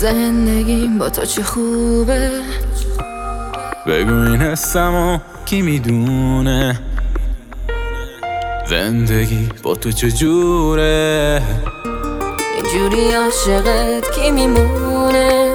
زندگیم با تو چه خوبه، بگو این حسمو کی میدونه، زندگی با تو چجوره، اینجوری عاشقت کی میمونه.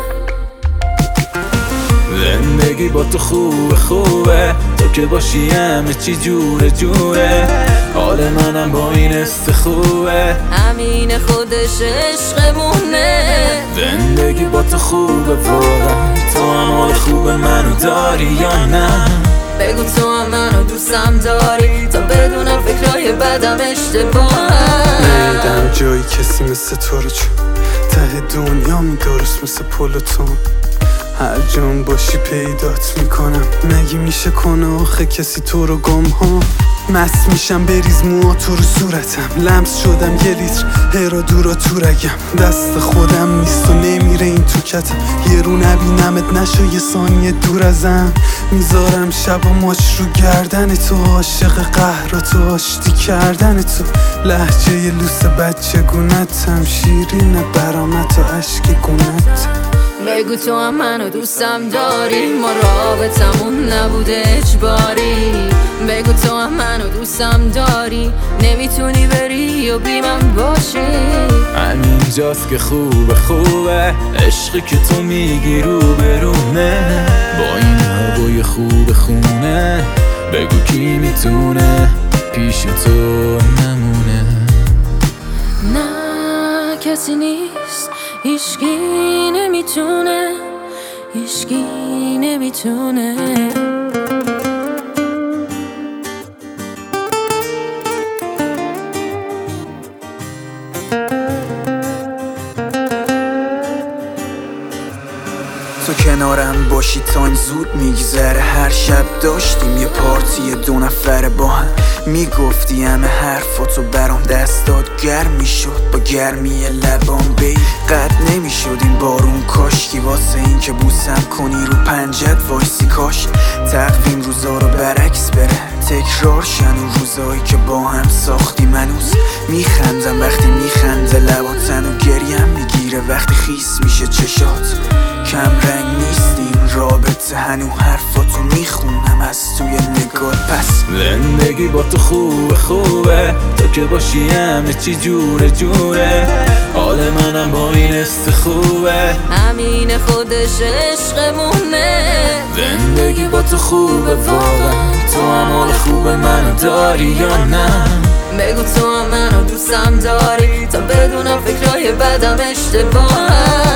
زندگی با تو خوبه، تو که باشی همه چی جوره، حال منم با این حس خوبه، همین خودش عشقمونه. زندگی با تو خوبه واقعا، تو هم حال خوب منو داری یا نه؟ بگو تو هم منو دوستم داری، تا بدونم فکرهای بدم اشتباهم. نیدم جایی کسی مثل تو رو، چون ته دنیا درست مثل پلوتون، هر جام باشی پیدات میکنم. مگه میشه کنه آخه کسی تو رو گم ها؟ مست میشم بریز موها تو رو صورتم، لمس شدم یه لیتر هرا دورا تو رگم، دست خودم نیست و نمیره این تو کتم. یه رو نبینمت نشو یه ثانیه دور ازم، میذارم شب و ماچ رو گردن تو، عاشق قهر تو آشتی کردن تو، لحجه لوس بچه گونتم، شیرین برامت و عشق گونت. بگو تو هم منو دوستم داری، ما رابطمون نبوده اجباری. بگو تو هم منو دوستم داری، نمیتونی بری و بی من باشی. همینجاست که خوبه، عشقی که تو میگی رو برونه، با این هوای خوب خونه، بگو کی میتونه پیش تو نمونه. نه کسی نیست، هیچکی نمیتونه، هیچکی نمیتونه. تو کنارم باشی تایم زود میگذره، هر شب داشتیم یه پارتی 2 نفره با هم، میگفتی همه حرفاتو برام، دستات گرم میشد با گرمی لبام، بی قد نمیشد این بارون، کاشکی واسه این که بوسم کنی رو پنجت وایسی، کاش تقویم روزا رو برعکس بره، تکرار شن اون روزایی که با هم ساختیم. هنوز میخندم وقتی میخنده لباتن و گریم میگیره وقتی خیس میشه چشات، کم رنگ نیستیم رابطه، هنو حرفاتو میخونم از توی نگات. پس زندگی با تو خوبه، تو که باشی همه چی جوره، حال منم با این حس خوبه، همین خودش عشقمونه. زندگی با تو خوبه واقعا، تو هم حال خوب منو داری یا نه؟ بگو تو هم منو دوستم داری، تا بدونم فکرهای بدم اشتباهم.